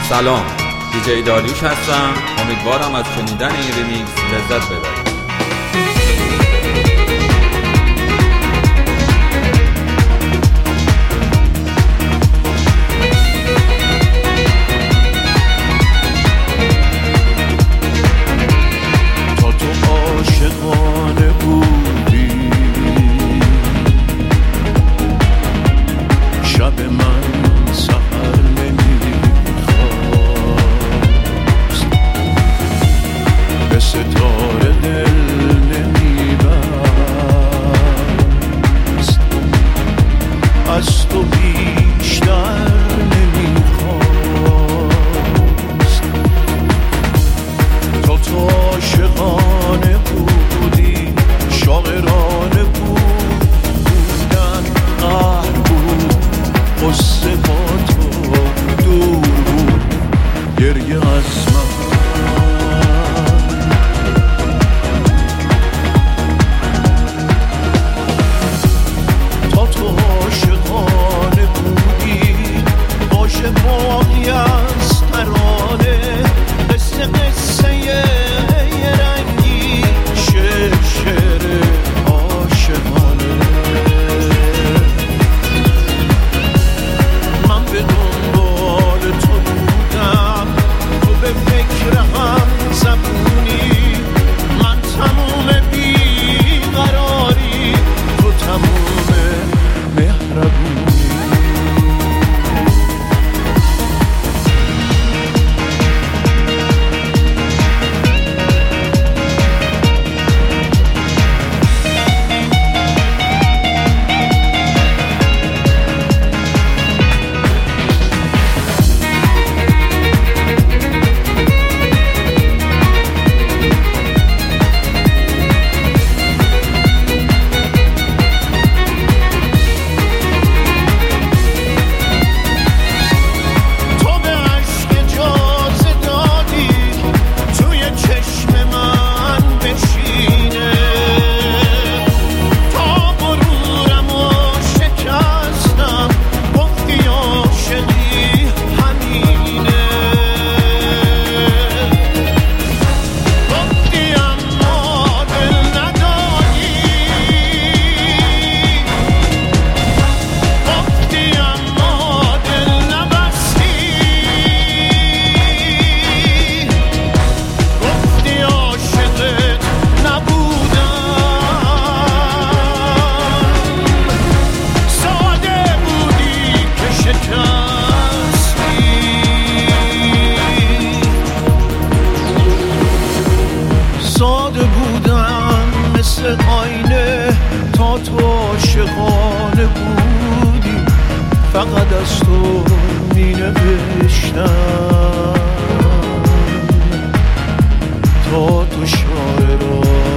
سلام، دیجی داریوش هستم. امیدوارم از شنیدن این ریمیکس لذت ببرید. تا تو عاشقانه بودی، شب من سحر به ستاره دل نمیبست، از تو بیشتر نمیخواست. تو عاشقانه بودی، شاعرانه بودن، قهر بود، قصه با تو دور بود، گریه از من. باقی از ترانه، قصه قصه یه رنگی، شعر عاشقانه. من به دنبال تو بودم، تو به فکر هم زبونی، من تموم بیقراری، تو تموم مهربونی. ساده بودم مثل آینه، تا تو عاشقانه بودی، فقط از تو می نوشتم، تا تو شاعرانه